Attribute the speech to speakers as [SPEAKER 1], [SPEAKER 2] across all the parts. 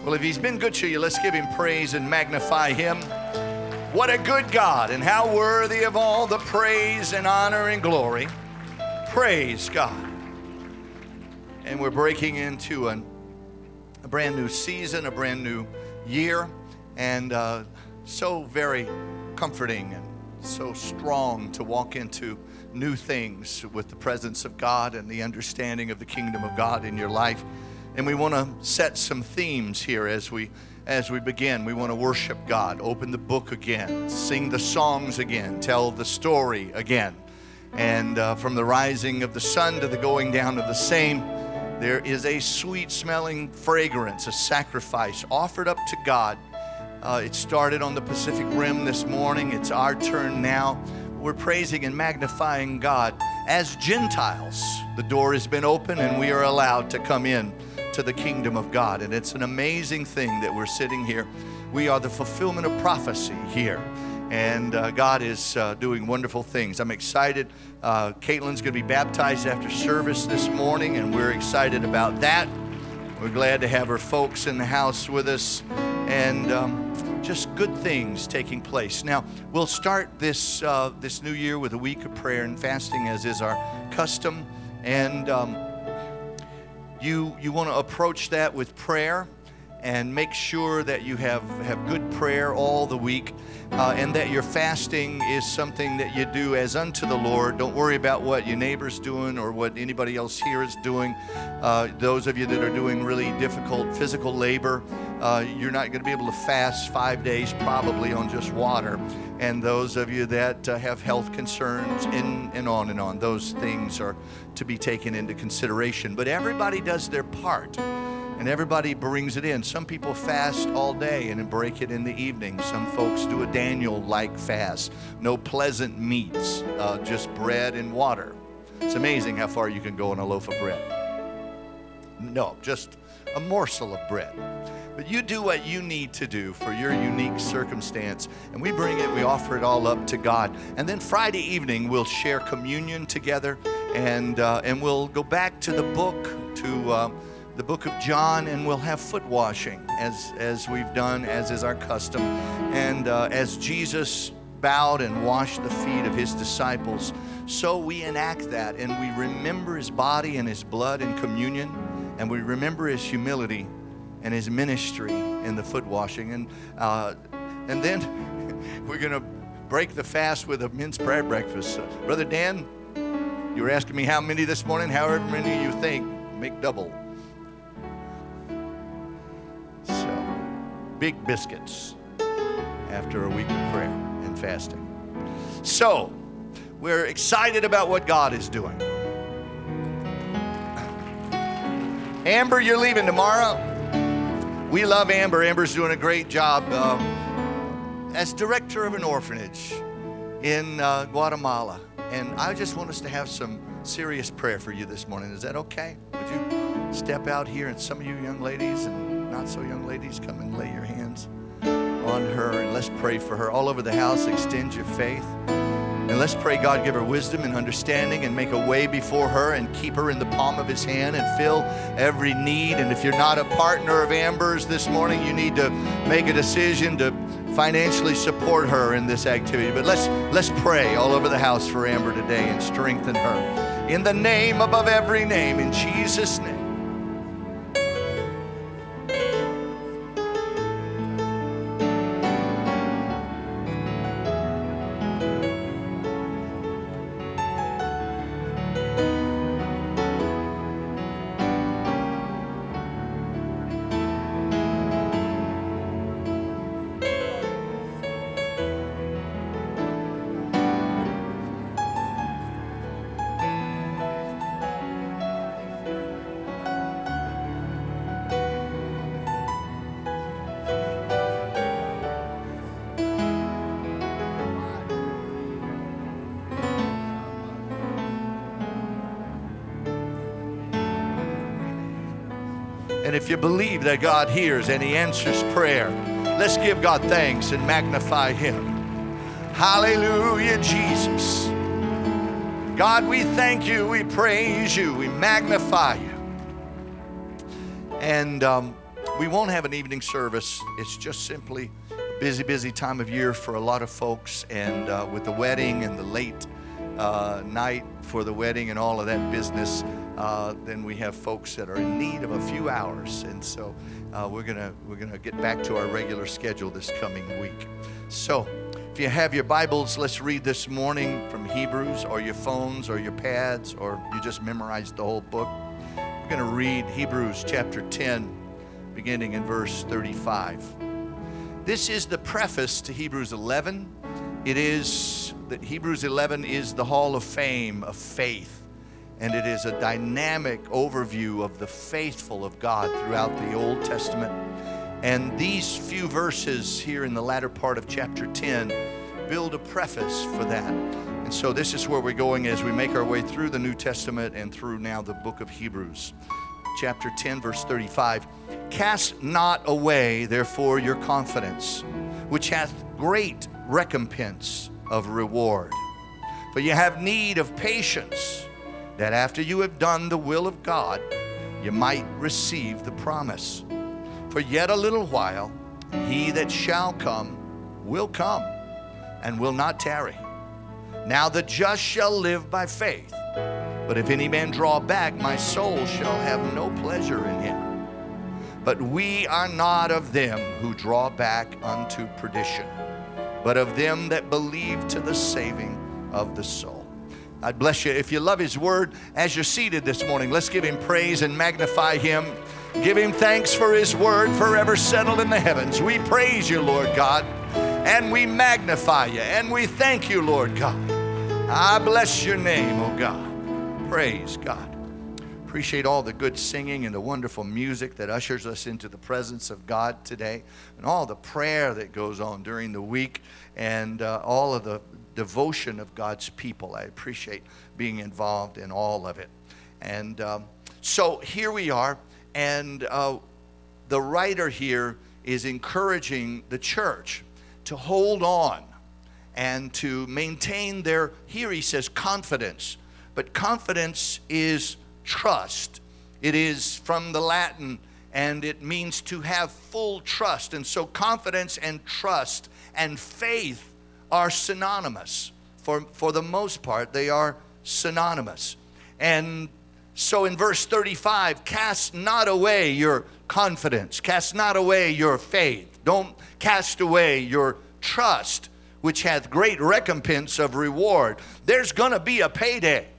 [SPEAKER 1] Well, if he's been good to you, let's give him praise and magnify him. What a good God, and how worthy of all the praise and honor and glory. Praise God. And we're breaking into a brand new season, a brand new year, and so very comforting and so strong to walk into new things with the presence of God and the understanding of the kingdom of God in your life. And we want to set some themes here as we begin. We want to worship God, open the book again, sing the songs again, tell the story again. And from the rising of the sun to the going down of the same, there is a sweet-smelling fragrance, a sacrifice offered up to God. It started on the Pacific Rim this morning. It's our turn now. We're praising and magnifying God as Gentiles. The door has been open and we are allowed to come in to the kingdom of God. And it's an amazing thing that we're sitting here. We are the fulfillment of prophecy here. And God is doing wonderful things. I'm excited. Caitlin's going to be baptized after service this morning, and we're excited about that. We're glad to have her folks in the house with us, and just good things taking place. Now, we'll start this new year with a week of prayer and fasting, as is our custom. And you want to approach that with prayer and make sure that you have good prayer all the week, and that your fasting is something that you do as unto the Lord. Don't worry about what your neighbor's doing or what anybody else here is doing. Those of you that are doing really difficult physical labor, you're not going to be able to fast 5 days probably on just water. And those of you that have health concerns, and on, those things are to be taken into consideration. But everybody does their part, and everybody brings it in. Some people fast all day and then break it in the evening. Some folks do a Daniel-like fast. No pleasant meats, just bread and water. It's amazing how far you can go on a loaf of bread. No, just a morsel of bread. But you do what you need to do for your unique circumstance. And we bring it, we offer it all up to God. And then Friday evening, we'll share communion together. And we'll go back to the book, to the book of John, and we'll have foot washing as we've done, as is our custom. And as Jesus bowed and washed the feet of his disciples, so we enact that, and we remember his body and his blood in communion, and we remember his humility and his ministry in the foot washing. And then we're going to break the fast with a men's prayer breakfast. Brother Dan, you were asking me how many this morning. However many you think, make double. So, big biscuits after a week of prayer and fasting. So, we're excited about what God is doing. Amber, you're leaving tomorrow. We love Amber. Amber's doing a great job as director of an orphanage in Guatemala. And I just want us to have some serious prayer for you this morning. Is that okay? Would you step out here, and some of you young ladies and not so young ladies, come and lay your hands on her, and let's pray for her. All over the house, extend your faith. And let's pray God give her wisdom and understanding and make a way before her and keep her in the palm of his hand and fill every need. And if you're not a partner of Amber's this morning, you need to make a decision to financially support her in this activity. But let's pray all over the house for Amber today and strengthen her. In the name above every name, in Jesus' name. And if you believe that God hears and he answers prayer, let's give God thanks and magnify him. Hallelujah, Jesus. God, we thank you, we praise you, we magnify you. And We won't have an evening service. It's just simply a busy time of year for a lot of folks. And with the wedding and the late night for the wedding and all of that business, then we have folks that are in need of a few hours. And so we're gonna get back to our regular schedule this coming week. So if you have your Bibles, let's read this morning from Hebrews, or your phones or your pads, or you just memorized the whole book. We're going to read Hebrews chapter 10, beginning in verse 35. This is the preface to Hebrews 11. It is that Hebrews 11 is the hall of fame of faith, and it is a dynamic overview of the faithful of God throughout the Old Testament. And these few verses here in the latter part of chapter 10 build a preface for that. And so this is where we're going as we make our way through the New Testament and through now the book of Hebrews. Chapter 10, verse 35. Cast not away, therefore, your confidence, which hath great recompense of reward. For you have need of patience, that after you have done the will of God, you might receive the promise. For yet a little while, he that shall come will come, and will not tarry. Now the just shall live by faith. But if any man draw back, my soul shall have no pleasure in him. But we are not of them who draw back unto perdition, but of them that believe to the saving of the soul. I bless you. If you love his word, as you're seated this morning, let's give him praise and magnify him. Give him thanks for his word forever settled in the heavens. We praise you, Lord God, and we magnify you, and we thank you, Lord God. I bless your name, oh God. Praise God. Appreciate all the good singing and the wonderful music that ushers us into the presence of God today, and all the prayer that goes on during the week, and all of the devotion of God's people. I appreciate being involved in all of it. And so here we are, and the writer here is encouraging the church to hold on and to maintain their, here he says, confidence. But confidence is trust. It is from the Latin, and it means to have full trust. And so confidence and trust and faith are synonymous. For the most part, they are synonymous. And so in verse 35, cast not away your confidence. Cast not away your faith. Don't cast away your trust, which hath great recompense of reward. There's going to be a payday.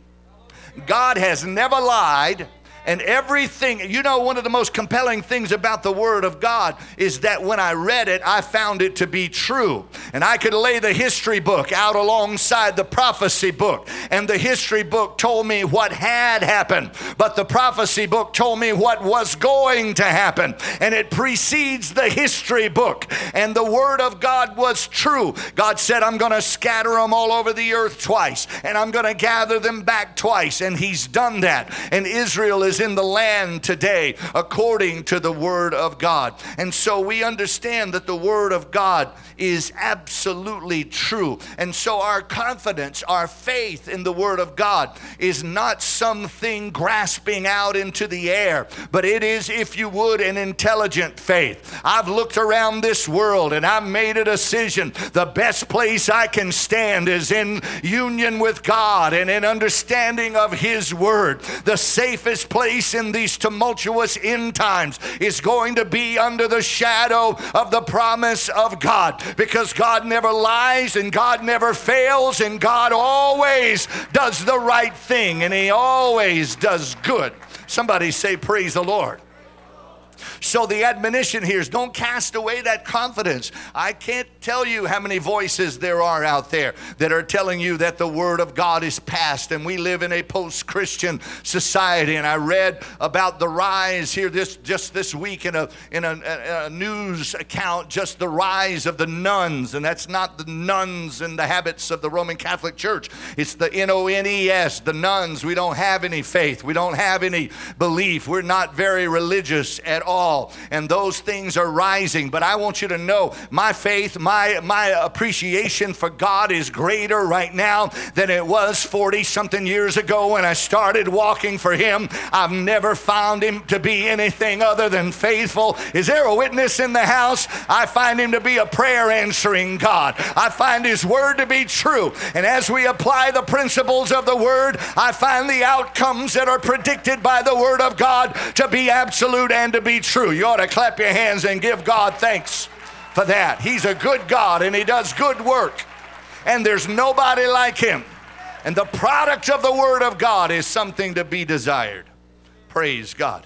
[SPEAKER 1] God has never lied, and everything, you know, one of the most compelling things about the Word of God is that when I read it, I found it to be true. And I could lay the history book out alongside the prophecy book, and the history book told me what had happened, but the prophecy book told me what was going to happen, and it precedes the history book. And the Word of God was true. God said, I'm going to scatter them all over the earth twice, and I'm going to gather them back twice, and he's done that. And Israel is in the land today according to the Word of God. And so we understand that the Word of God is absolutely true. And so our confidence, our faith in the Word of God is not something grasping out into the air, but it is, if you would, an intelligent faith. I've looked around this world and I've made a decision. The best place I can stand is in union with God and in understanding of his Word. The safest place in these tumultuous end times is going to be under the shadow of the promise of God, because God never lies and God never fails, and God always does the right thing, and he always does good. Somebody say, praise the Lord. So the admonition here is don't cast away that confidence. I can't tell you how many voices there are out there that are telling you that the Word of God is past, and we live in a post-Christian society. And I read about the rise here just this week in a news account, just the rise of the nuns. And that's not the nuns and the habits of the Roman Catholic Church. It's the N-O-N-E-S, the nuns. We don't have any faith. We don't have any belief. We're not very religious at all. And those things are rising. But I want you to know my faith, my appreciation for God is greater right now than it was 40-something years ago when I started walking for Him. I've never found Him to be anything other than faithful. Is there a witness in the house? I find Him to be a prayer answering God. I find His Word to be true. And as we apply the principles of the Word, I find the outcomes that are predicted by the Word of God to be absolute and to be true. You ought to clap your hands and give God thanks for that. He's a good God and He does good work. And there's nobody like Him. And the product of the Word of God is something to be desired. Praise God.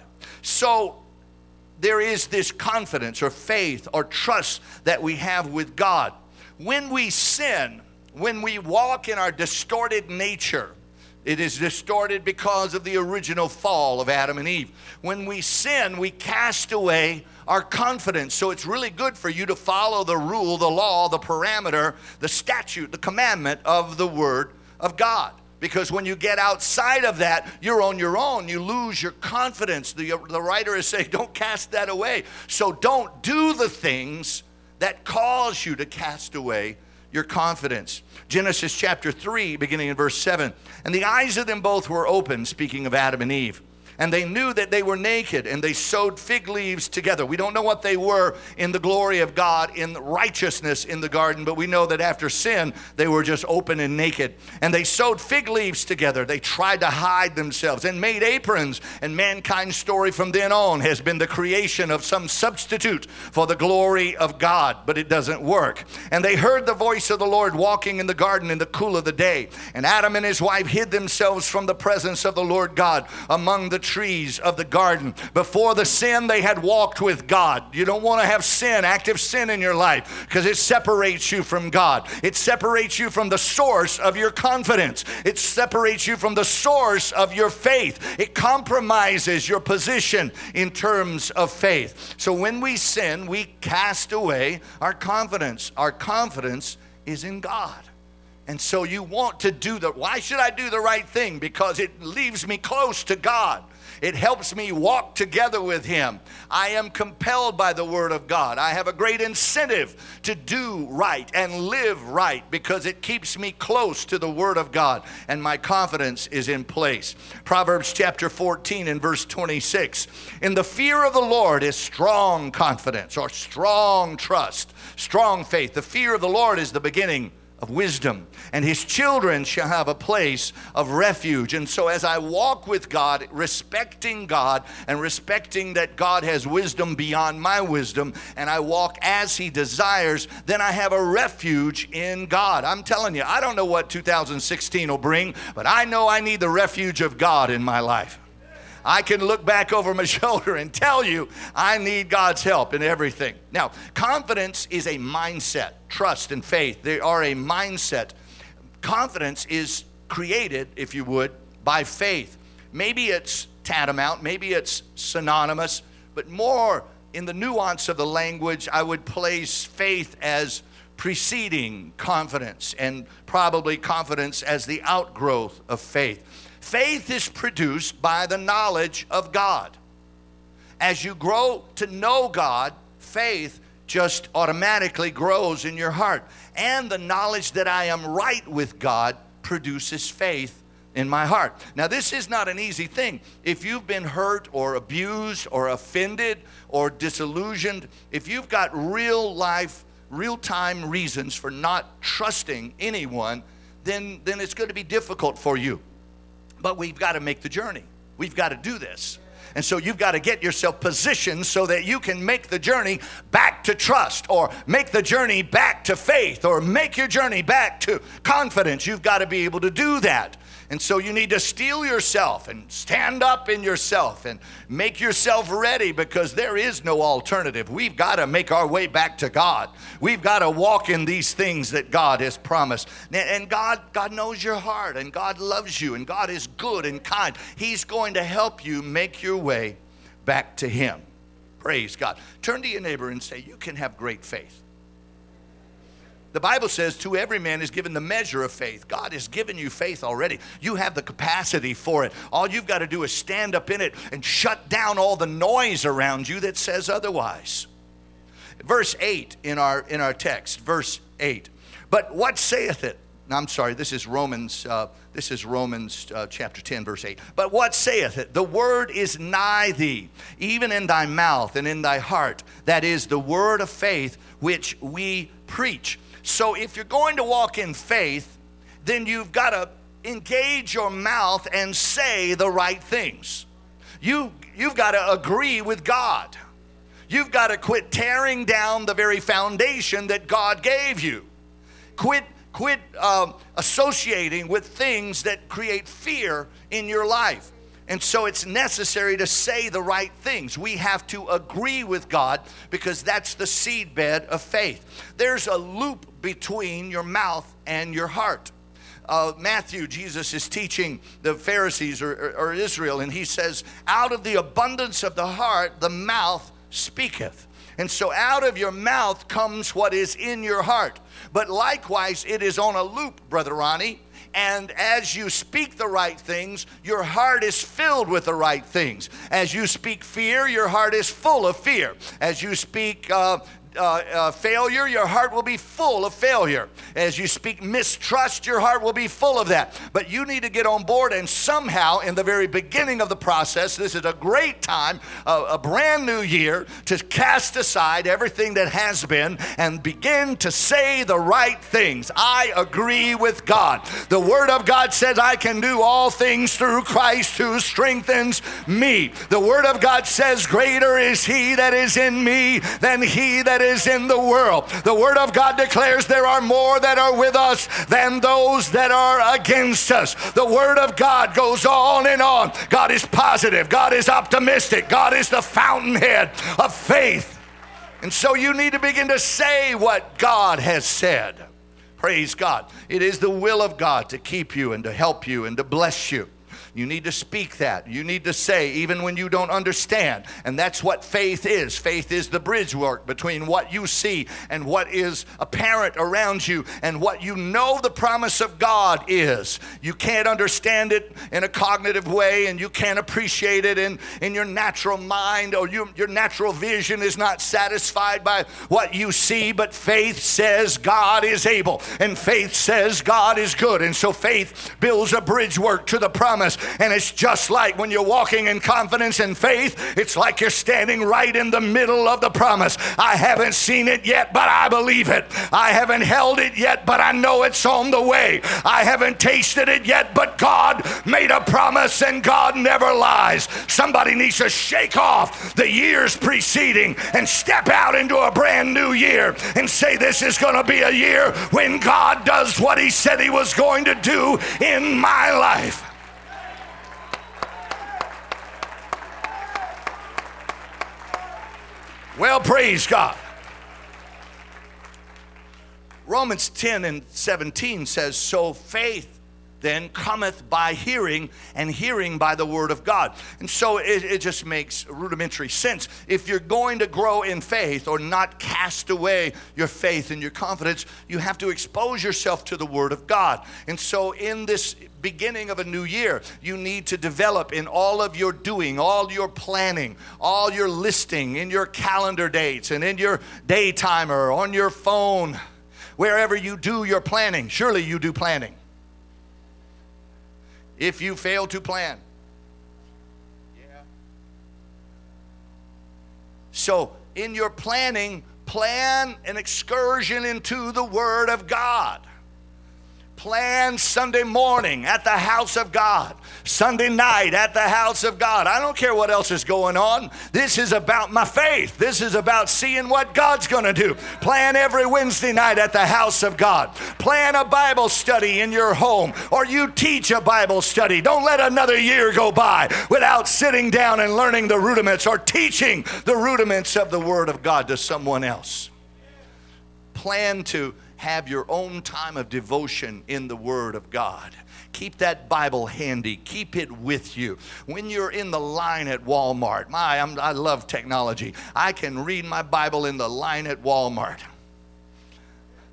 [SPEAKER 1] So there is this confidence or faith or trust that we have with God. When we sin, when we walk in our distorted nature, it is distorted because of the original fall of Adam and Eve. When we sin, we cast away our confidence. So it's really good for you to follow the rule, the law, the parameter, the statute, the commandment of the Word of God. Because when you get outside of that, you're on your own. You lose your confidence. The writer is saying, don't cast that away. So don't do the things that cause you to cast away your confidence. Genesis chapter 3, beginning in verse 7. And the eyes of them both were open, speaking of Adam and Eve. And they knew that they were naked, and they sewed fig leaves together. We don't know what they were in the glory of God, in righteousness in the garden, but we know that after sin, they were just open and naked. And they sewed fig leaves together. They tried to hide themselves and made aprons. And mankind's story from then on has been the creation of some substitute for the glory of God, but it doesn't work. And they heard the voice of the Lord walking in the garden in the cool of the day. And Adam and his wife hid themselves from the presence of the Lord God among the trees of the garden. Before the sin, they had walked with God. You don't want to have sin, active sin in your life, because it separates you from God. It separates you from the source of your confidence. It separates you from the source of your faith. It compromises your position in terms of faith. So when we sin, we cast away our confidence. Our confidence is in God. And so you want to do why should I do the right thing? Because it leaves me close to God. It helps me walk together with Him. I am compelled by the Word of God. I have a great incentive to do right and live right because it keeps me close to the Word of God, and my confidence is in place. Proverbs chapter 14 and verse 26. In the fear of the Lord is strong confidence or strong trust, strong faith. The fear of the Lord is the beginning of wisdom, and His children shall have a place of refuge. And so as I walk with God, respecting God and respecting that God has wisdom beyond my wisdom, and I walk as He desires, then I have a refuge in God. I'm telling you, I don't know what 2016 will bring, but I know I need the refuge of God in my life. I can look back over my shoulder and tell you I need God's help in everything. Now, confidence is a mindset. Trust and faith, they are a mindset. Confidence is created, if you would, by faith. Maybe it's tantamount, maybe it's synonymous, but more in the nuance of the language, I would place faith as preceding confidence, and probably confidence as the outgrowth of faith. Faith is produced by the knowledge of God. As you grow to know God, faith just automatically grows in your heart. And the knowledge that I am right with God produces faith in my heart. Now, this is not an easy thing. If you've been hurt or abused or offended or disillusioned, if you've got real life, real-time reasons for not trusting anyone, then it's going to be difficult for you. But we've got to make the journey. We've got to do this. And so you've got to get yourself positioned so that you can make the journey back to trust, or make the journey back to faith, or make your journey back to confidence. You've got to be able to do that. And so you need to steel yourself and stand up in yourself and make yourself ready, because there is no alternative. We've got to make our way back to God. We've got to walk in these things that God has promised. And God knows your heart, and God loves you, and God is good and kind. He's going to help you make your way back to Him. Praise God. Turn to your neighbor and say, you can have great faith. The Bible says to every man is given the measure of faith. God has given you faith already. You have the capacity for it. All you've got to do is stand up in it and shut down all the noise around you that says otherwise. Verse 8 in our text, verse 8. But what saith it? No, I'm sorry, this is Romans chapter 10, verse 8. But what saith it? The word is nigh thee, even in thy mouth and in thy heart. That is the word of faith which we preach. So if you're going to walk in faith, then you've got to engage your mouth and say the right things. You've got to agree with God. You've got to quit tearing down the very foundation that God gave you. Quit associating with things that create fear in your life. And so it's necessary to say the right things. We have to agree with God because that's the seedbed of faith. There's a loop between your mouth and your heart. Matthew, Jesus is teaching the Pharisees or Israel, and he says, out of the abundance of the heart, the mouth speaketh. And so out of your mouth comes what is in your heart. But likewise, it is on a loop, Brother Ronnie. And as you speak the right things, your heart is filled with the right things. As you speak fear, your heart is full of fear. As you speak failure, your heart will be full of failure. As you speak mistrust, your heart will be full of that. But you need to get on board, and somehow in the very beginning of the process, this is a great time, a brand new year, to cast aside everything that has been and begin to say the right things. I agree with God. The Word of God says I can do all things through Christ who strengthens me. The Word of God says greater is He that is in me than he that is in the world. The Word of God declares there are more that are with us than those that are against us. The Word of God goes on and on. God is positive. God is optimistic. God is the fountainhead of faith. And so you need to begin to say what God has said. Praise God. It is the will of God to keep you and to help you and to bless you. You need to speak that. You need to say even when you don't understand. And that's what faith is. Faith is the bridge work between what you see and what is apparent around you and what you know the promise of God is. You can't understand it in a cognitive way, and you can't appreciate it in your natural mind, or your natural vision is not satisfied by what you see. But faith says God is able, and faith says God is good. And so faith builds a bridge work to the promise. And it's just like when you're walking in confidence and faith, it's like you're standing right in the middle of the promise. I haven't seen it yet, but I believe it. I haven't held it yet, but I know it's on the way. I haven't tasted it yet, but God made a promise, and God never lies. Somebody needs to shake off the years preceding and step out into a brand new year and say, this is going to be a year when God does what He said He was going to do in my life. Well, praise God. Romans 10 and 17 says, so faith then cometh by hearing, and hearing by the word of God. And so it just makes rudimentary sense. If you're going to grow in faith or not cast away your faith and your confidence, you have to expose yourself to the word of God. And so in this beginning of a new year, you need to develop in all of your doing, all your planning, all your listing, in your calendar dates and in your day timer, on your phone, wherever you do your planning. Surely you do planning. If you fail to plan. Yeah. So in your planning, plan an excursion into the Word of God. Plan Sunday morning at the house of God. Sunday night at the house of God. I don't care what else is going on. This is about my faith. This is about seeing what God's going to do. Plan every Wednesday night at the house of God. Plan a Bible study in your home, or you teach a Bible study. Don't let another year go by without sitting down and learning the rudiments or teaching the rudiments of the Word of God to someone else. Plan to have your own time of devotion in the Word of God. Keep that Bible handy. Keep it with you. When you're in the line at Walmart, I love technology. I can read my Bible in the line at Walmart.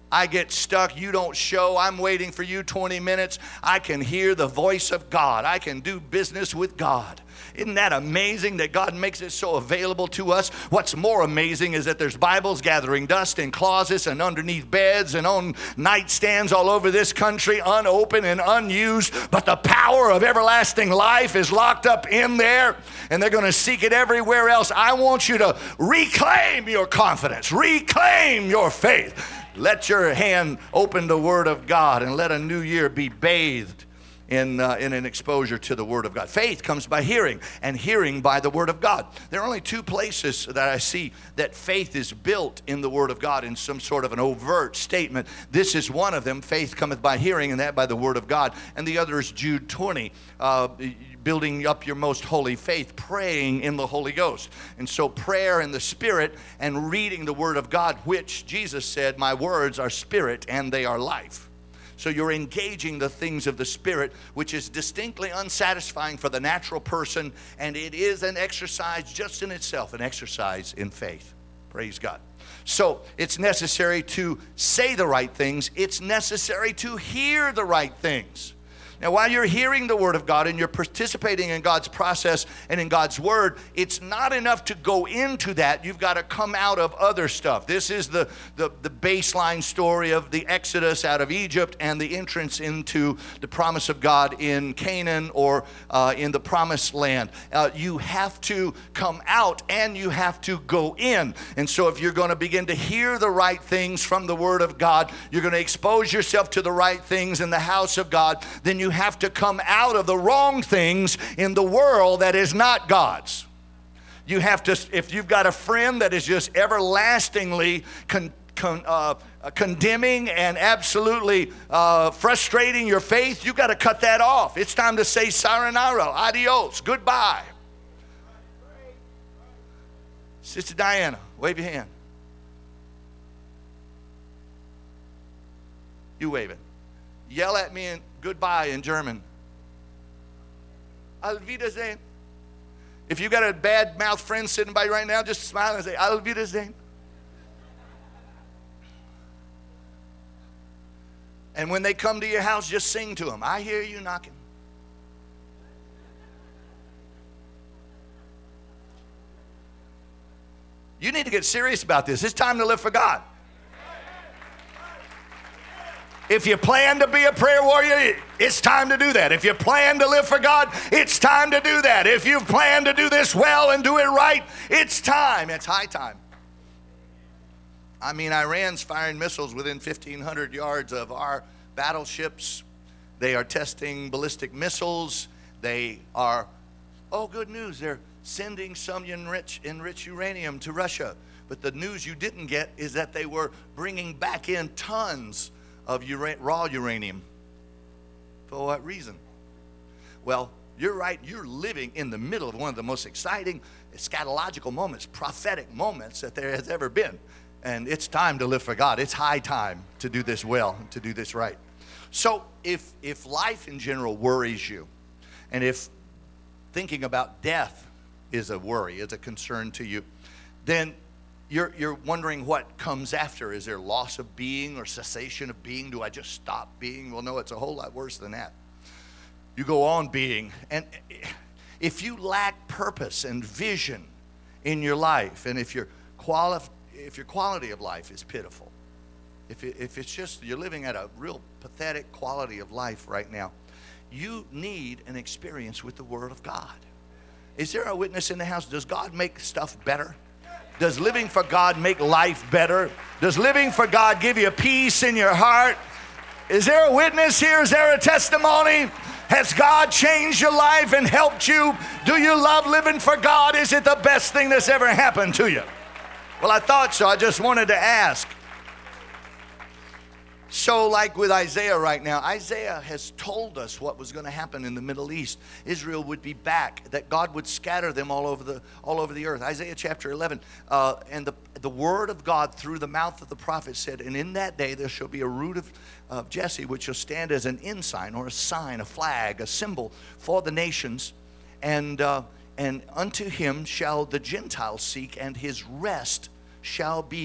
[SPEAKER 1] I get stuck, you don't show, I'm waiting for you 20 minutes. I can hear the voice of God. I can do business with God. Isn't that amazing that God makes it so available to us? What's more amazing is that there's Bibles gathering dust in closets and underneath beds and on nightstands all over this country, unopened and unused. But the power of everlasting life is locked up in there, and they're going to seek it everywhere else. I want you to reclaim your confidence, reclaim your faith. Let your hand open the Word of God, and let a new year be bathed in an exposure to the Word of God. Faith comes by hearing, and hearing by the Word of God. There are only two places that I see that faith is built in the Word of God in some sort of an overt statement. This is one of them. Faith cometh by hearing, and that by the Word of God. And the other is Jude 20, building up your most holy faith, praying in the Holy Ghost. And so prayer in the Spirit and reading the Word of God, which Jesus said, my words are spirit and they are life. So you're engaging the things of the Spirit, which is distinctly unsatisfying for the natural person, and it is an exercise just in itself, an exercise in faith. Praise God. So it's necessary to say the right things. It's necessary to hear the right things. Now, while you're hearing the Word of God and you're participating in God's process and in God's Word, it's not enough to go into that. You've got to come out of other stuff. This is the baseline story of the Exodus out of Egypt and the entrance into the promise of God in Canaan or in the promised land. You have to come out and you have to go in. And so if you're going to begin to hear the right things from the Word of God, you're going to expose yourself to the right things in the house of God, then you have to come out of the wrong things in the world that is not God's. You have to, if you've got a friend that is just everlastingly condemning and absolutely frustrating your faith, you've got to cut that off. It's time to say sayonara, adios, goodbye. Sister Diana, wave your hand. You wave it. Yell at me in goodbye in German. Auf Wiedersehen. If you got a bad mouth friend sitting by you right now, just smile and say, Auf Wiedersehen. And when they come to your house, just sing to them. I hear you knocking. You need to get serious about this. It's time to live for God. If you plan to be a prayer warrior, it's time to do that. If you plan to live for God, it's time to do that. If you plan to do this well and do it right, it's time. It's high time. I mean, Iran's firing missiles within 1,500 yards of our battleships. They are testing ballistic missiles. They are, oh, good news, they're sending some enriched uranium to Russia. But the news you didn't get is that they were bringing back in tons of raw uranium. For what reason? Well, you're right. You're living in the middle of one of the most exciting eschatological moments, prophetic moments that there has ever been. And it's time to live for God. It's high time to do this well, to do this right. So if life in general worries you, and if thinking about death is a worry, is a concern to you, then you're wondering what comes after. Is there loss of being or cessation of being? Do I just stop being? Well, no, it's a whole lot worse than that. You go on being. And if you lack purpose and vision in your life, and if your quality of life is pitiful, if it's just you're living at a real pathetic quality of life right now, you need an experience with the Word of God. Is there a witness in the house? Does God make stuff better? Does living for God make life better? Does living for God give you peace in your heart? Is there a witness here? Is there a testimony? Has God changed your life and helped you? Do you love living for God? Is it the best thing that's ever happened to you? Well, I thought so. I just wanted to ask. So like with Isaiah right now, Isaiah has told us what was going to happen in the Middle East. Israel would be back, that God would scatter them all over the earth. Isaiah chapter 11, and the word of God through the mouth of the prophet said, and in that day there shall be a root of Jesse, which shall stand as an ensign or a sign, a flag, a symbol for the nations. And unto him shall the Gentiles seek, and his rest shall be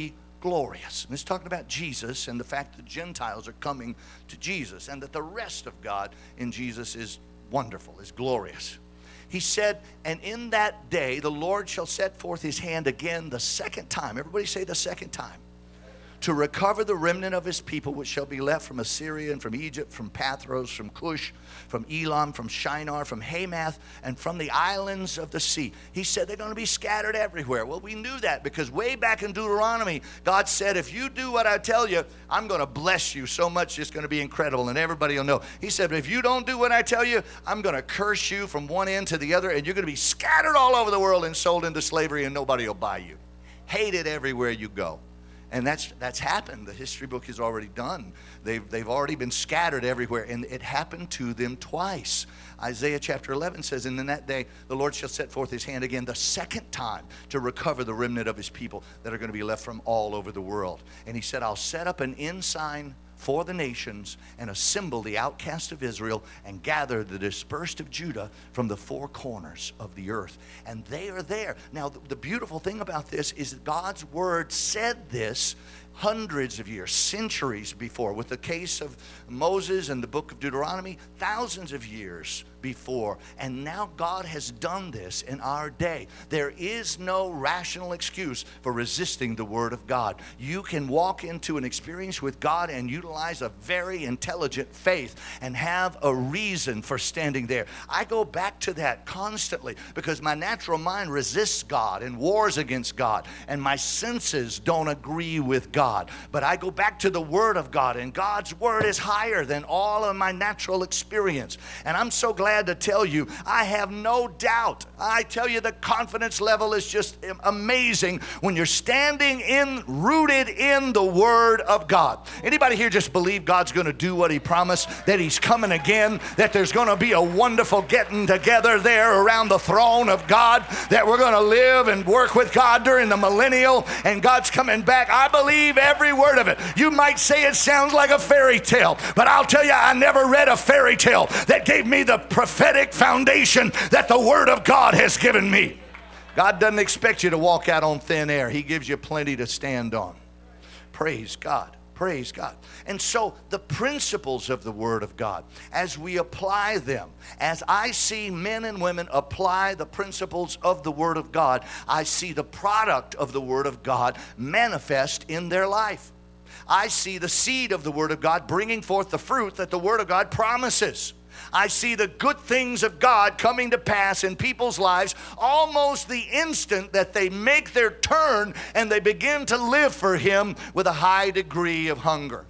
[SPEAKER 1] glorious. And it's talking about Jesus and the fact that Gentiles are coming to Jesus and that the rest of God in Jesus is wonderful, is glorious. He said, and in that day the Lord shall set forth his hand again the second time. Everybody say the second time. To recover the remnant of his people, which shall be left from Assyria and from Egypt, from Pathros, from Cush, from Elam, from Shinar, from Hamath, and from the islands of the sea. He said they're going to be scattered everywhere. Well, we knew that because way back in Deuteronomy, God said, if you do what I tell you, I'm going to bless you so much it's going to be incredible, and everybody will know. He said, but if you don't do what I tell you, I'm going to curse you from one end to the other, and you're going to be scattered all over the world and sold into slavery, and nobody will buy you. Hated everywhere you go. And that's happened. The history book is already done. They've already been scattered everywhere, and it happened to them twice. Isaiah chapter 11 says, and in that day the Lord shall set forth his hand again the second time to recover the remnant of his people that are going to be left from all over the world. And he said, I'll set up an ensign for the nations and assemble the outcast of Israel and gather the dispersed of Judah from the four corners of the earth. And they are there. Now, the beautiful thing about this is that God's word said this hundreds of years, centuries before. With the case of Moses and the book of Deuteronomy, thousands of years before. And now God has done this in our day. There is no rational excuse for resisting the word of God. You can walk into an experience with God and utilize a very intelligent faith and have a reason for standing there. I go back to that constantly because my natural mind resists God and wars against God, and my senses don't agree with God. But I go back to the word of God, and God's word is higher than all of my natural experience. And I'm so glad to tell you, I have no doubt. I tell you, the confidence level is just amazing when you're standing rooted in the word of God. Anybody here just believe God's going to do what he promised, that he's coming again, that there's going to be a wonderful getting together there around the throne of God, that we're going to live and work with God during the millennial, and God's coming back? I believe every word of it. You might say it sounds like a fairy tale, but I'll tell you, I never read a fairy tale that gave me the prophetic foundation that the word of God has given me. God doesn't expect you to walk out on thin air. He gives you plenty to stand on. Praise God. Praise God. And so the principles of the word of God, as we apply them, as I see men and women apply the principles of the word of God, I see the product of the word of God manifest in their life. I see the seed of the word of God bringing forth the fruit that the word of God promises. I see the good things of God coming to pass in people's lives almost the instant that they make their turn and they begin to live for him with a high degree of hunger.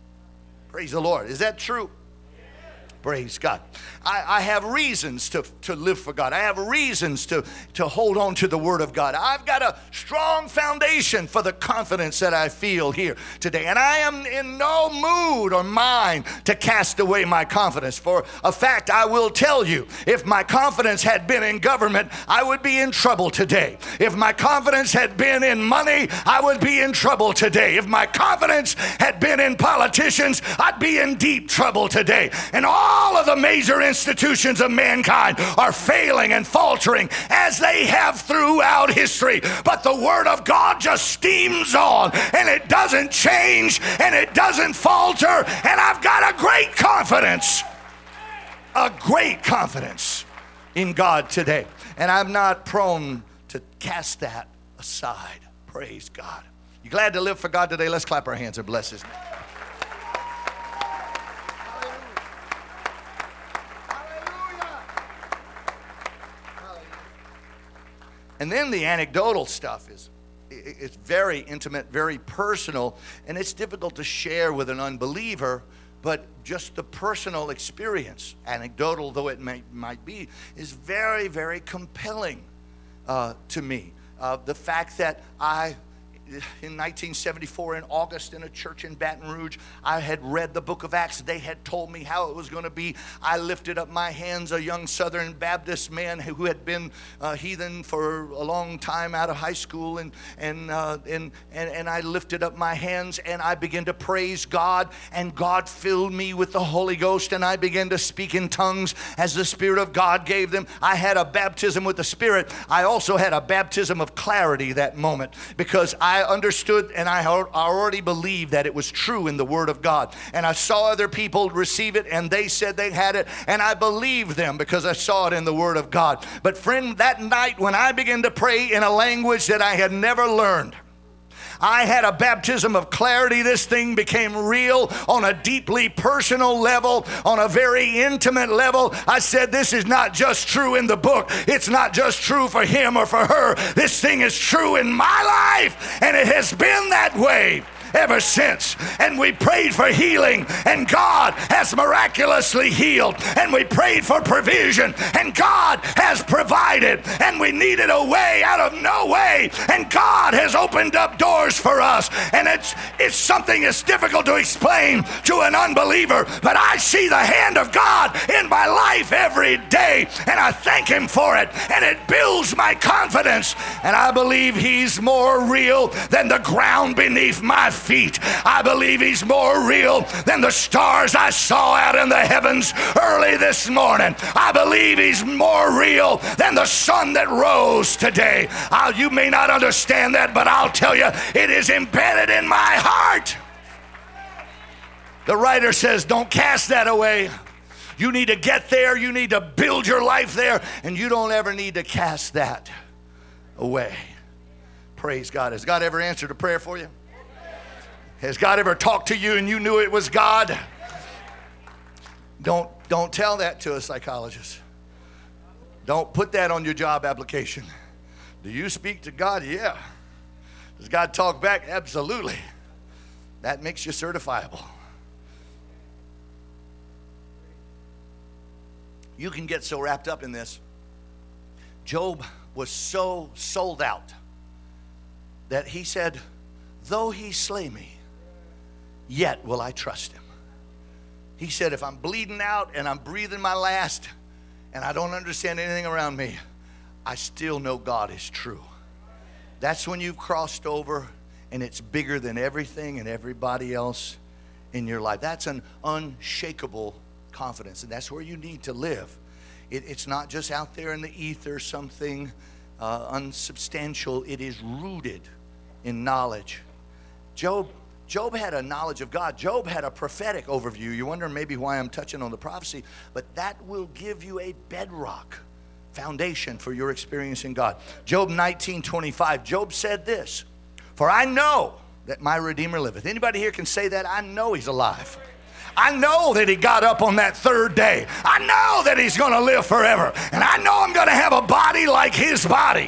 [SPEAKER 1] Praise the Lord. Is that true? Praise God. I have reasons to live for God. I have reasons to hold on to the word of God. I've got a strong foundation for the confidence that I feel here today. And I am in no mood or mind to cast away my confidence. For a fact, I will tell you, if my confidence had been in government, I would be in trouble today. If my confidence had been in money, I would be in trouble today. If my confidence had been in politicians, I'd be in deep trouble today. And all of the major institutions of mankind are failing and faltering as they have throughout history. But the word of God just steams on, and it doesn't change, and it doesn't falter, and I've got a great confidence in God today. And I'm not prone to cast that aside. Praise God. You glad to live for God today? Let's clap our hands and bless his name. And then the anecdotal stuff it's very intimate, very personal, and it's difficult to share with an unbeliever, but just the personal experience, anecdotal though it might be, is very, very compelling to me. The fact that in 1974 in August in a church in Baton Rouge, I had read the book of Acts. They had told me how it was going to be. I lifted up my hands, a young Southern Baptist man who had been heathen for a long time out of high school, and I lifted up my hands and I began to praise God, and God filled me with the Holy Ghost, and I began to speak in tongues as the Spirit of God gave them. I had a baptism with the Spirit. I also had a baptism of clarity that moment, because I I understood and I already believed that it was true in the Word of God. And I saw other people receive it and they said they had it, and I believed them because I saw it in the Word of God. But friend, that night when I began to pray in a language that I had never learned, I had a baptism of clarity. This thing became real on a deeply personal level, on a very intimate level. I said, this is not just true in the book. It's not just true for him or for her. This thing is true in my life, and it has been that way ever since. And we prayed for healing, and God has miraculously healed. And we prayed for provision, and God has provided. And we needed a way out of no way, and God has opened up doors for us. And it's something that's difficult to explain to an unbeliever, but I see the hand of God in my life every day, and I thank him for it, and it builds my confidence. And I believe he's more real than the ground beneath my feet. I believe he's more real than the stars I saw out in the heavens early this morning. I believe he's more real than the sun that rose today. You may not understand that, but I'll tell you, it is embedded in my heart. The writer says, don't cast that away. You need to get there. You need to build your life there, and you don't ever need to cast that away. Praise God. Has God ever answered a prayer for you? Has God ever talked to you and you knew it was God? Don't tell that to a psychologist. Don't put that on your job application. Do you speak to God? Yeah. Does God talk back? Absolutely. That makes you certifiable. You can get so wrapped up in this. Job was so sold out that he said, though he slay me, yet will I trust him. He said, if I'm bleeding out and I'm breathing my last and I don't understand anything around me, I still know God is true. That's when you've crossed over and it's bigger than everything and everybody else in your life. That's an unshakable confidence, and that's where you need to live. It's not just out there in the ether, something unsubstantial. It is rooted in knowledge. Job had a knowledge of God. Job had a prophetic overview. You're wondering maybe why I'm touching on the prophecy, but that will give you a bedrock foundation for your experience in God. Job 19:25, Job said this, for I know that my Redeemer liveth. Anybody here can say that? I know he's alive. I know that he got up on that third day. I know that he's going to live forever. And I know I'm going to have a body like his body.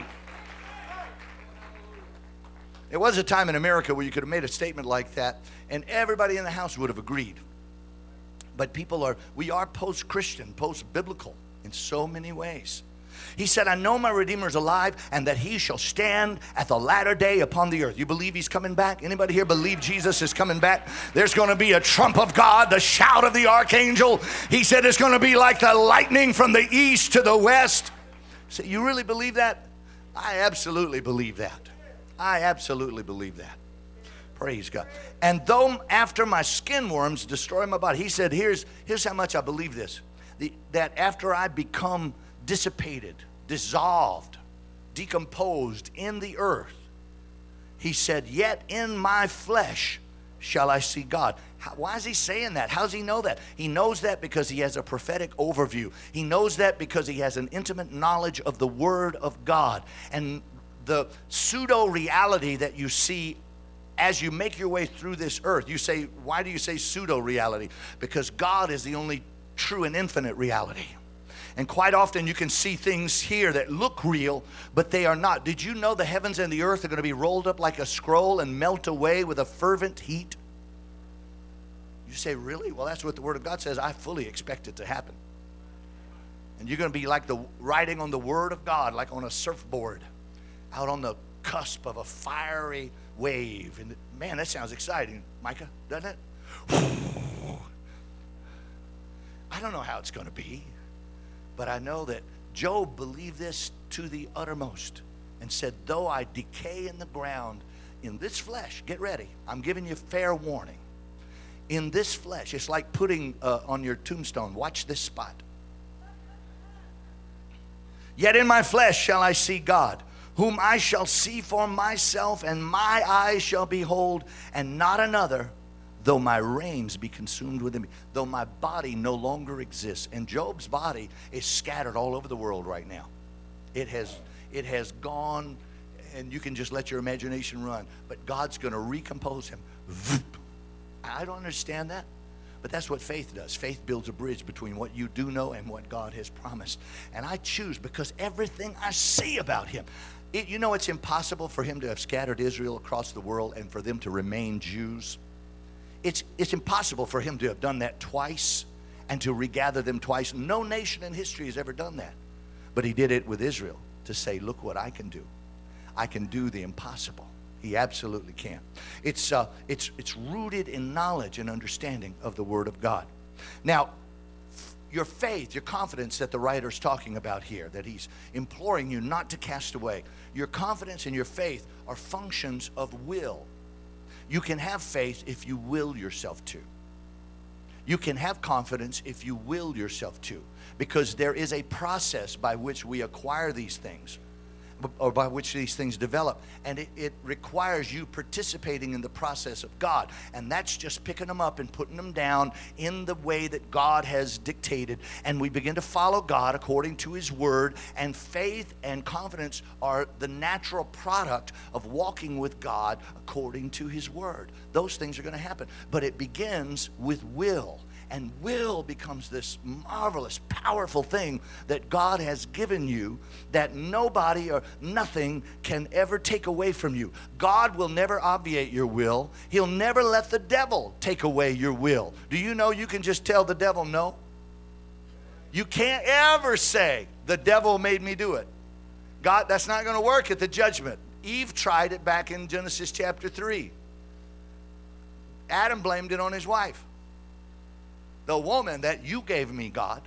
[SPEAKER 1] There was a time in America where you could have made a statement like that and everybody in the house would have agreed. But we are post-Christian, post-biblical in so many ways. He said, I know my Redeemer is alive and that he shall stand at the latter day upon the earth. You believe he's coming back? Anybody here believe Jesus is coming back? There's going to be a trump of God, the shout of the archangel. He said it's going to be like the lightning from the east to the west. So you really believe that? I absolutely believe that. I absolutely believe that. Praise God. And though after my skin worms destroy my body, he said, here's how much I believe this. That after I become dissipated, dissolved, decomposed in the earth, he said, yet in my flesh shall I see God. Why is he saying that? How does he know that? He knows that because he has a prophetic overview. He knows that because he has an intimate knowledge of the Word of God. And the pseudo-reality that you see as you make your way through this earth, you say, why do you say pseudo-reality? Because God is the only true and infinite reality. And quite often you can see things here that look real, but they are not. Did you know the heavens and the earth are going to be rolled up like a scroll and melt away with a fervent heat? You say, really? Well, that's what the Word of God says. I fully expect it to happen. And you're going to be like the writing on the Word of God, like on a surfboard, out on the cusp of a fiery wave. And man, that sounds exciting, Micah, doesn't it? I don't know how it's going to be. But I know that Job believed this to the uttermost and said, though I decay in the ground in this flesh, get ready. I'm giving you fair warning. In this flesh, it's like putting on your tombstone, watch this spot. Yet in my flesh shall I see God. whom I shall see for myself, and my eyes shall behold, and not another, though my reins be consumed within me, though my body no longer exists. And Job's body is scattered all over the world right now. It has gone, and you can just let your imagination run. But God's going to recompose him. I don't understand that, but that's what faith does. Faith builds a bridge between what you do know and what God has promised. And I choose, because everything I see about him, it's impossible for him to have scattered Israel across the world and for them to remain Jews. It's impossible for him to have done that twice and to regather them twice. No nation in history has ever done that. But he did it with Israel to say, look what I can do. I can do the impossible. He absolutely can. It's rooted in knowledge and understanding of the Word of God. Now, your faith, your confidence that the writer's talking about here, that he's imploring you not to cast away, your confidence and your faith are functions of will. You can have faith if you will yourself to. You can have confidence if you will yourself to, because there is a process by which we acquire these things, or by which these things develop, and it requires you participating in the process of God, and that's just picking them up and putting them down in the way that God has dictated, and we begin to follow God according to his word. And faith and confidence are the natural product of walking with God according to his word. Those things are going to happen, but it begins with will. And will becomes this marvelous, powerful thing that God has given you that nobody or nothing can ever take away from you. God will never obviate your will. He'll never let the devil take away your will. Do you know you can just tell the devil no? You can't ever say, the devil made me do it. God, that's not going to work at the judgment. Eve tried it back in Genesis chapter 3. Adam blamed it on his wife. The woman that you gave me, God,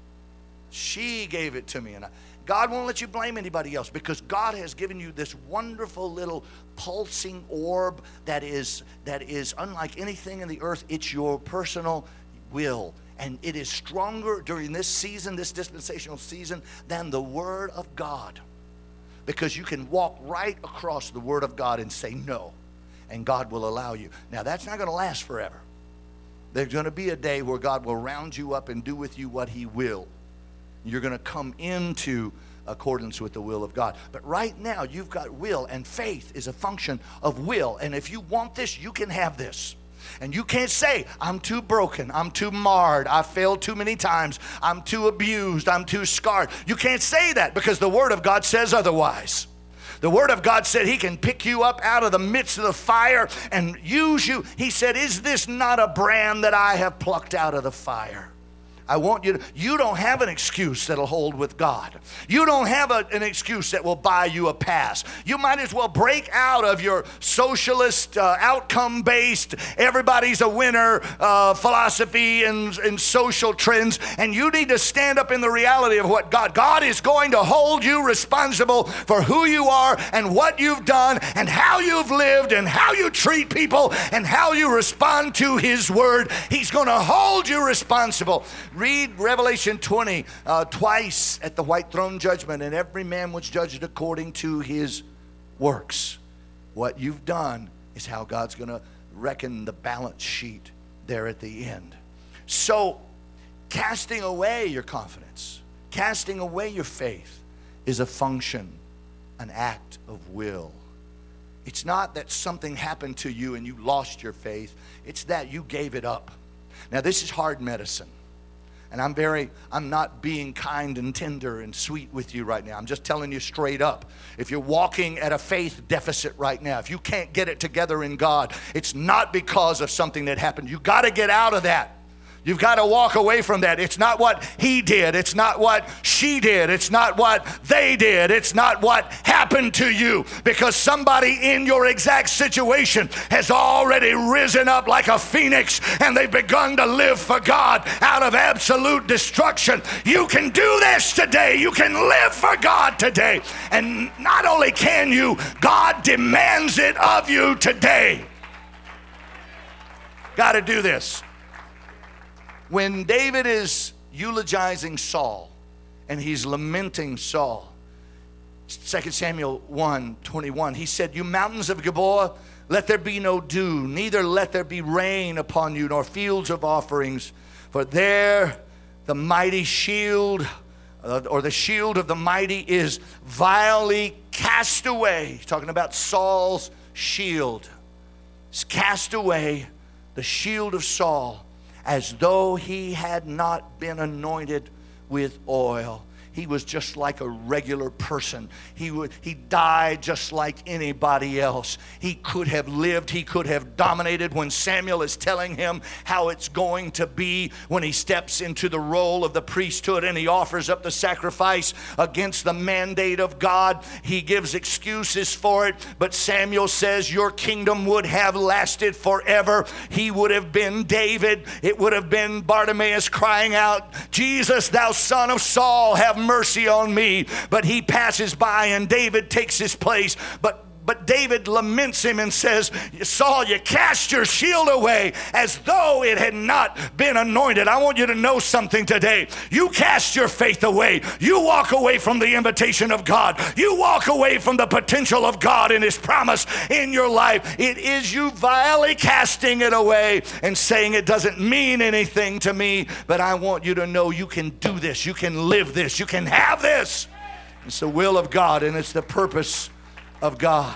[SPEAKER 1] she gave it to me. And God won't let you blame anybody else, because God has given you this wonderful little pulsing orb that is unlike anything in the earth. It's your personal will. And it is stronger during this season, this dispensational season, than the Word of God. Because you can walk right across the Word of God and say no, and God will allow you. Now, that's not going to last forever. There's going to be a day where God will round you up and do with you what he will. You're going to come into accordance with the will of God. But right now, you've got will, and faith is a function of will. And if you want this, you can have this. And you can't say, I'm too broken, I'm too marred, I failed too many times, I'm too abused, I'm too scarred. You can't say that, because the Word of God says otherwise. The Word of God said he can pick you up out of the midst of the fire and use you. He said, is this not a brand that I have plucked out of the fire? I want you to, you don't have an excuse that'll hold with God. You don't have an excuse that will buy you a pass. You might as well break out of your socialist, outcome-based, everybody's a winner philosophy and social trends, and you need to stand up in the reality of what God is going to hold you responsible for who you are and what you've done and how you've lived and how you treat people and how you respond to his word. He's going to hold you responsible. Read Revelation 20 twice at the white throne judgment, and every man was judged according to his works. What you've done is how God's going to reckon the balance sheet there at the end. So, casting away your confidence, casting away your faith is a function, an act of will. It's not that something happened to you and you lost your faith. It's that you gave it up. Now, this is hard medicine. And I'm not being kind and tender and sweet with you right now. I'm just telling you straight up. If you're walking at a faith deficit right now, if you can't get it together in God, it's not because of something that happened. You got to get out of that. You've got to walk away from that. It's not what he did. It's not what she did. It's not what they did. It's not what happened to you, because somebody in your exact situation has already risen up like a phoenix, and they've begun to live for God out of absolute destruction. You can do this today. You can live for God today. And not only can you, God demands it of you today. Got to do this. When David is eulogizing Saul and he's lamenting Saul, 2 Samuel 1:21. He said, "You mountains of Gilboa, let there be no dew, neither let there be rain upon you, nor fields of offerings. For there the mighty shield, or the shield of the mighty is vilely cast away." He's talking about Saul's shield. It's cast away, the shield of Saul, as though he had not been anointed with oil. He was just like a regular person. He died just like anybody else. He could have lived. He could have dominated. When Samuel is telling him how it's going to be when he steps into the role of the priesthood and he offers up the sacrifice against the mandate of God, he gives excuses for it. But Samuel says, your kingdom would have lasted forever. He would have been David. It would have been Bartimaeus crying out, "Jesus, thou son of Saul, have mercy on me." But he passes by and David takes his place. But David laments him and says, "Saul, you cast your shield away as though it had not been anointed." I want you to know something today. You cast your faith away. You walk away from the invitation of God. You walk away from the potential of God and His promise in your life. It is you vilely casting it away and saying it doesn't mean anything to me, but I want you to know you can do this. You can live this. You can have this. It's the will of God and it's the purpose of God.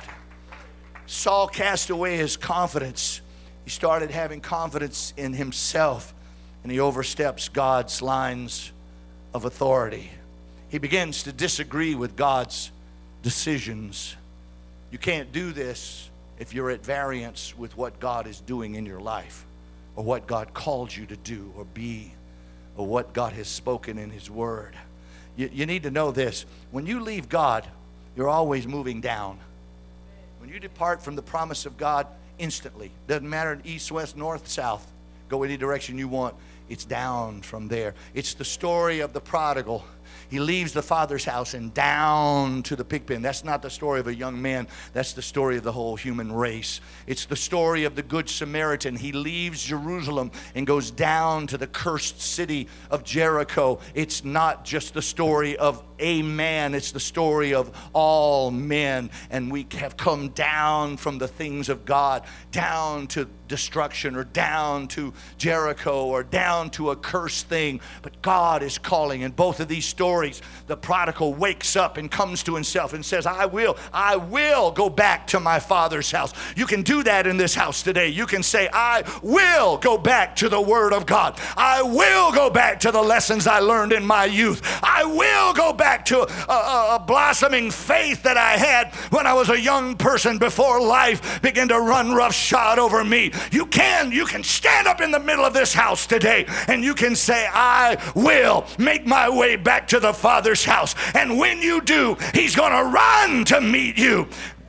[SPEAKER 1] Saul cast away his confidence. He started having confidence in himself, and he oversteps God's lines of authority. He begins to disagree with God's decisions. You can't do this if you're at variance with what God is doing in your life, or what God called you to do or be, or what God has spoken in His Word. You need to know this. When you leave God, you're always moving down. When you depart from the promise of God, instantly, doesn't matter east, west, north, south, go any direction you want, it's down from there. It's the story of the prodigal. He leaves the father's house and down to the pig pen. That's not the story of a young man. That's the story of the whole human race. It's the story of the Good Samaritan. He leaves Jerusalem and goes down to the cursed city of Jericho. It's not just the story of a man. It's the story of all men. And we have come down from the things of God, down to destruction, or down to Jericho, or down to a cursed thing. But God is calling. In both of these stories, the prodigal wakes up and comes to himself and says, I will go back to my father's house. You can do that in this house today. You can say, I will go back to the Word of God. I will go back to the lessons I learned in my youth. I will go back to a blossoming faith that I had when I was a young person before life began to run roughshod over me. You can stand up in the middle of this house today and you can say, I will make my way back to the Father's house. And when you do, He's going to run to meet you.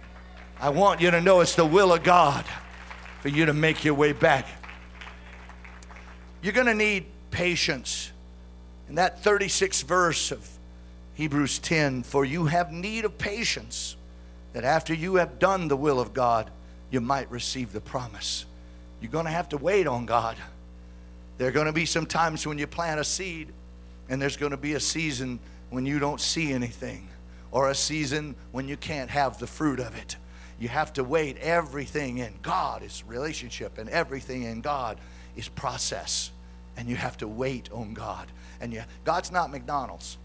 [SPEAKER 1] I want you to know it's the will of God for you to make your way back. You're going to need patience. In that 36th verse of Hebrews 10, for you have need of patience, that after you have done the will of God, you might receive the promise. You're going to have to wait on God. There are going to be some times when you plant a seed, and there's going to be a season when you don't see anything, or a season when you can't have the fruit of it. You have to wait. Everything in God is relationship, and everything in God is process. And you have to wait on God. And God's not McDonald's.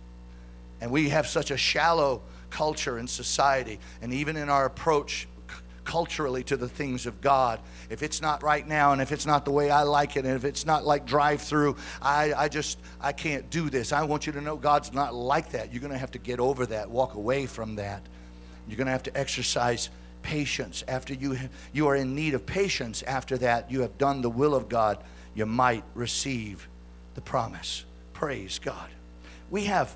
[SPEAKER 1] And we have such a shallow culture in society, and even in our approach culturally to the things of God. If it's not right now, and if it's not the way I like it, and if it's not like drive-through, I can't do this. I want you to know God's not like that. You're going to have to get over that, walk away from that. You're going to have to exercise patience. After you are in need of patience, after that you have done the will of God, you might receive the promise. Praise God. We have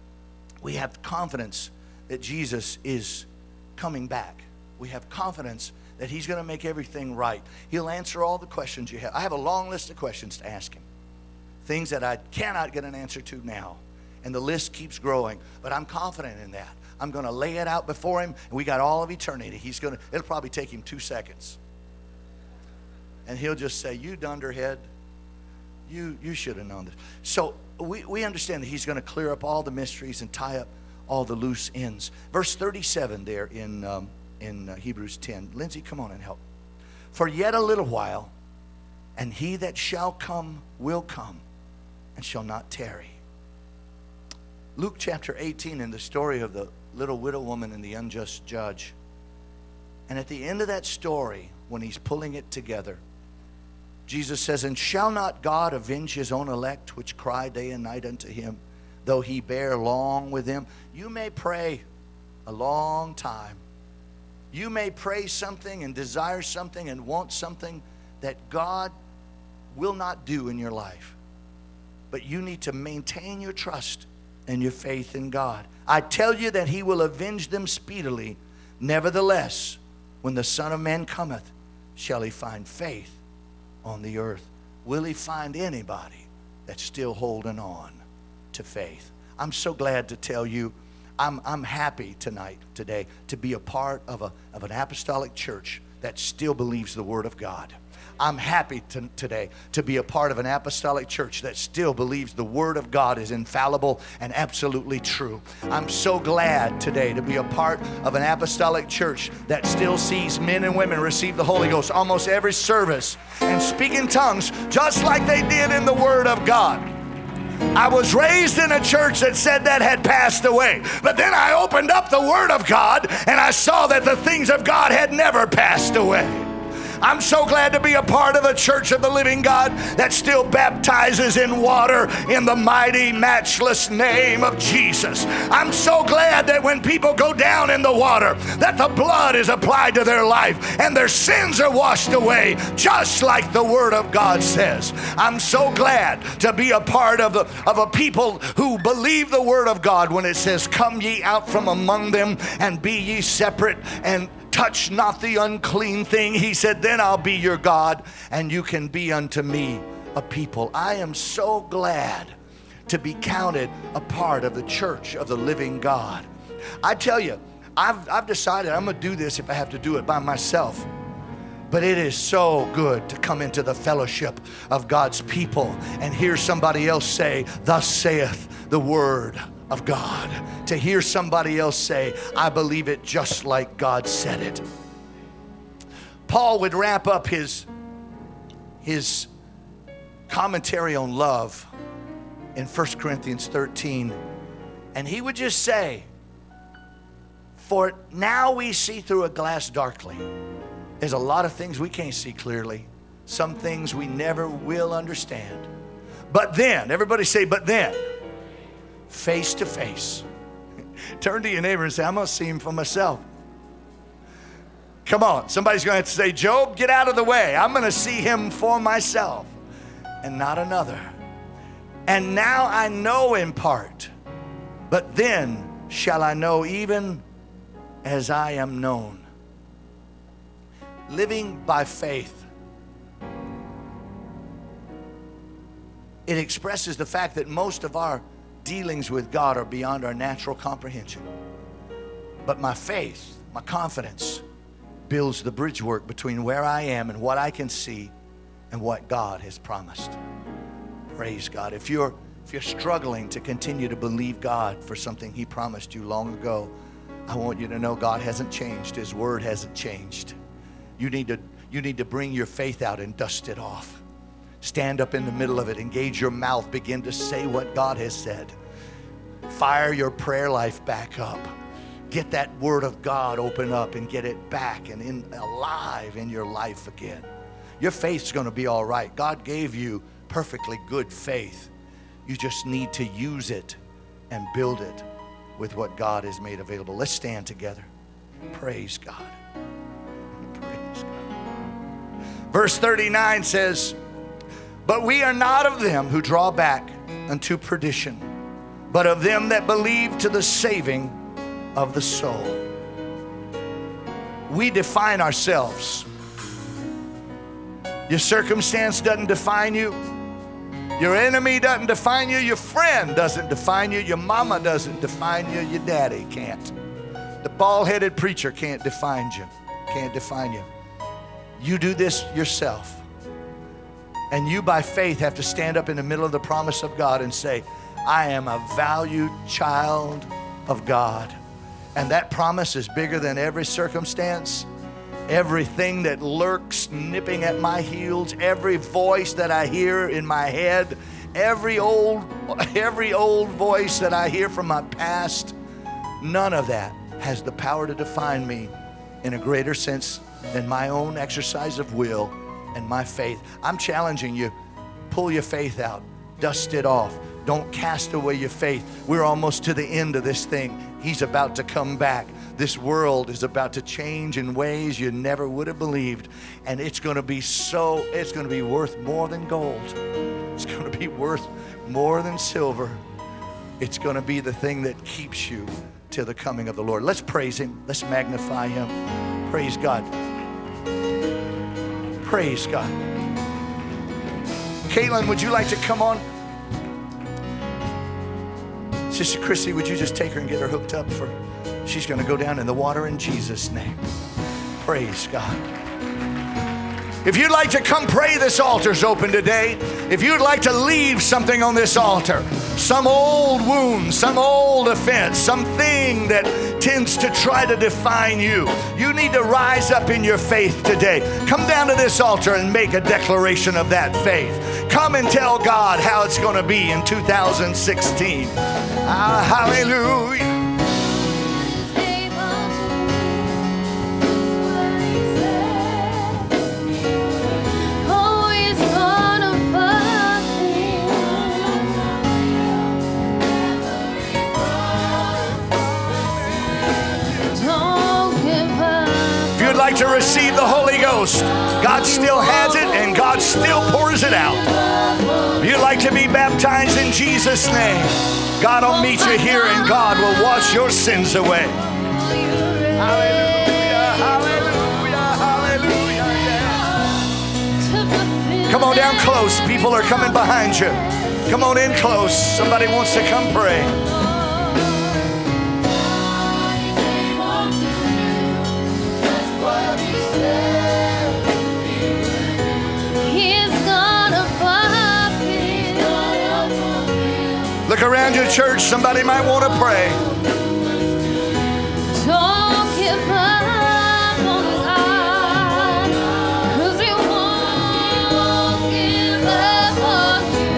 [SPEAKER 1] confidence that Jesus is coming back. We have confidence that He's going to make everything right. He'll answer all the questions you have. I have a long list of questions to ask Him. Things that I cannot get an answer to now. And the list keeps growing. But I'm confident in that. I'm going to lay it out before Him. And we got all of eternity. It'll probably take Him 2 seconds. And He'll just say, you dunderhead, you should have known this. So we understand that He's going to clear up all the mysteries and tie up all the loose ends. Verse 37 there in Hebrews 10. Lindsay, come on and help. For yet a little while, and he that shall come will come, and shall not tarry. Luke chapter 18, in the story of the little widow woman and the unjust judge. And at the end of that story, when he's pulling it together, Jesus says, and shall not God avenge his own elect, which cry day and night unto him, though he bear long with them? You may pray a long time. You may pray something and desire something and want something that God will not do in your life. But you need to maintain your trust and your faith in God. I tell you that he will avenge them speedily. Nevertheless, when the Son of Man cometh, shall he find faith on the earth? Will he find anybody that's still holding on to faith? I'm so glad to tell you, I'm happy today, to be a part of an apostolic church that still believes the Word of God. I'm happy today to be a part of an apostolic church that still believes the Word of God is infallible and absolutely true. I'm so glad today to be a part of an apostolic church that still sees men and women receive the Holy Ghost almost every service and speak in tongues just like they did in the Word of God. I was raised in a church that said that had passed away. But then I opened up the Word of God and I saw that the things of God had never passed away. I'm so glad to be a part of a church of the living God that still baptizes in water in the mighty, matchless name of Jesus. I'm so glad that when people go down in the water, that the blood is applied to their life and their sins are washed away, just like the Word of God says. I'm so glad to be a part of a people who believe the Word of God when it says, come ye out from among them and be ye separate and touch not the unclean thing. He said, then I'll be your God and you can be unto me a people. I am so glad to be counted a part of the church of the living God. I tell you, I've decided I'm going to do this if I have to do it by myself. But it is so good to come into the fellowship of God's people and hear somebody else say, thus saith the word of God. To hear somebody else say, I believe it just like God said it. Paul would wrap up his commentary on love in 1 Corinthians 13, and he would just say, for now we see through a glass darkly. There's a lot of things we can't see clearly. Some things we never will understand. But then, everybody say, but then, face to face. Turn to your neighbor and say, I'm going to see him for myself. Come on, somebody's going to have to say, Job, get out of the way. I'm going to see him for myself and not another. And now I know in part, but then shall I know even as I am known. Living by faith. It expresses the fact that most of our dealings with God are beyond our natural comprehension. But my faith, my confidence, builds the bridge work between where I am and what I can see and what God has promised. Praise God. If you're struggling to continue to believe God for something He promised you long ago, I want you to know God hasn't changed. His word hasn't changed. You need to bring your faith out and dust it off. Stand up in the middle of it. Engage your mouth. Begin to say what God has said. Fire your prayer life back up. Get that word of God open up and get it back and alive in your life again. Your faith's going to be all right. God gave you perfectly good faith. You just need to use it and build it with what God has made available. Let's stand together. Praise God. Praise God. Verse 39 says, but we are not of them who draw back unto perdition, but of them that believe to the saving of the soul. We define ourselves. Your circumstance doesn't define you. Your enemy doesn't define you. Your friend doesn't define you. Your mama doesn't define you. Your daddy can't. The bald-headed preacher can't define you. Can't define you. You do this yourself. And you by faith have to stand up in the middle of the promise of God and say, I am a valued child of God. And that promise is bigger than every circumstance, everything that lurks nipping at my heels, every voice that I hear in my head, every old voice that I hear from my past. None of that has the power to define me in a greater sense than my own exercise of will and my faith. I'm challenging you, pull your faith out, dust it off. Don't cast away your faith. We're almost to the end of this thing. He's about to come back. This world is about to change in ways you never would have believed. And it's going to be worth more than gold. It's going to be worth more than silver. It's going to be the thing that keeps you till the coming of the Lord. Let's praise Him. Let's magnify Him. Praise God. Praise God. Caitlin, would you like to come on? Sister Chrissy, would you just take her and get her hooked up for? She's going to go down in the water in Jesus' name. Praise God. If you'd like to come pray, this altar's open today. If you'd like to leave something on this altar, some old wound, some old offense, something that tends to try to define you, you need to rise up in your faith today. Come down to this altar and make a declaration of that faith. Come and tell God how it's going to be in 2016. Hallelujah. Like to receive the Holy Ghost, God still has it and God still pours it out. If you'd like to be baptized in Jesus' name, God will meet you here and God will wash your sins away. Hallelujah, hallelujah, hallelujah. Yes. Come on down close. People are coming behind you. Come on in close. Somebody wants to come pray. Look around your church. Somebody might want to pray.
[SPEAKER 2] Don't give up on God, 'cause He won't give up on you.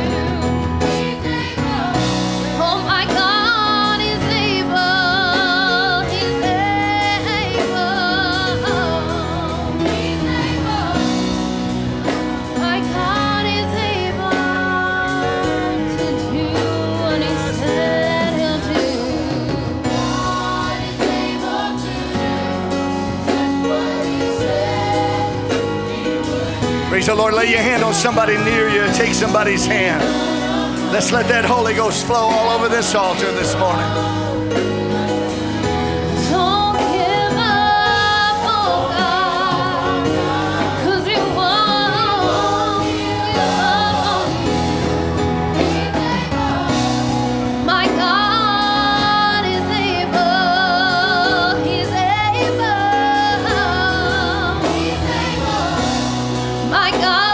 [SPEAKER 2] Oh my God, He's able. He's able. My God is able to do what He said He'll do. God is able to do just what He said He would.
[SPEAKER 1] Praise the Lord. Lay your hand on somebody near you. Take somebody's hand. Let's let that Holy Ghost flow all over this altar this morning.
[SPEAKER 2] Don't give up on God, 'cause He won't give up on you. My God is able. He's able. My God